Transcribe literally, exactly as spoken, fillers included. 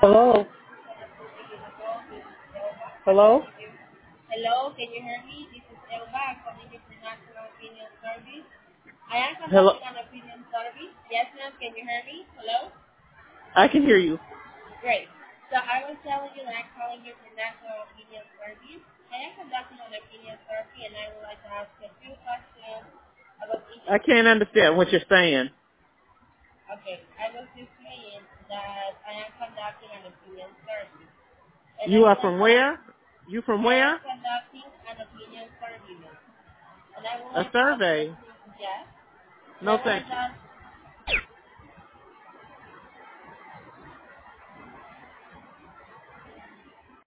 Hello? Hello? Hello, can you hear me? This is Elba. I'm calling you from National Opinion Service. I am Hello? conducting an opinion service. Yes, ma'am. Can you hear me? Hello? I can hear you. Great. So I was telling you that I'm calling you from National Opinion Service. I am conducting an opinion survey, and I would like to ask you a few questions about each I of the. can't understand what you're saying. Okay, I was just saying that I am conducting an opinion survey, and I You are would like from to ask. where? You from I am where? conducting an opinion survey, ma'am. And I would A like to ask you a survey. few, yes. And No, I would thank like to you. ask,